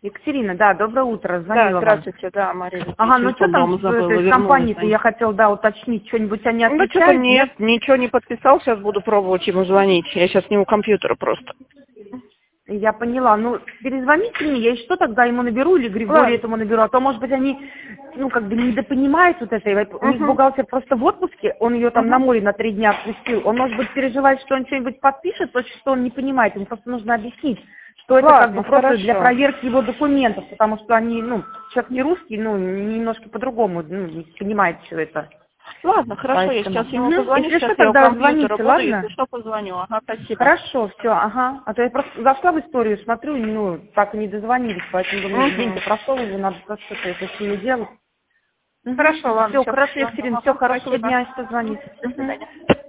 Екатерина, да, доброе утро, Да, звонила вам. здравствуйте, да, Мария. Ага, ну что там с этой компанией-то, я хотела, да, уточнить, что-нибудь они Ну, что-то отвечают? нет, ничего не подписал, сейчас буду пробовать ему звонить. Я сейчас не у компьютера просто. Я поняла. Ну, перезвоните мне, я что тогда ему наберу или Григорию Ладно. этому наберу, а то, может быть, они, ну, как бы недопонимают вот это. У них бухгалтер просто в отпуске, он ее там на море на 3 дня отпустил. Он, может быть, переживает, что он что-нибудь подпишет, то, что он не понимает. Ему просто нужно объяснить, что это как бы Ладно, просто для хорошо. проверки его документов, потому что они, ну, человек не русский, ну, немножко по-другому, ну, не понимает все это. Ладно, хорошо, я Поэтому. сейчас ему позвоню, Если сейчас что, я у тогда компьютера звоните, буду, ладно? если что, позвоню. Ага, спасибо. Хорошо, все, ага. А то я просто зашла в историю, смотрю, ну, так и не дозвонились, поэтому думаю, день-то прошел уже, надо что-то это с ними делать. Хорошо, ладно, Все, сейчас хорошо, позвоню. Екатерина, все, Ага, хорошего спасибо. дня, что звонить. До свидания.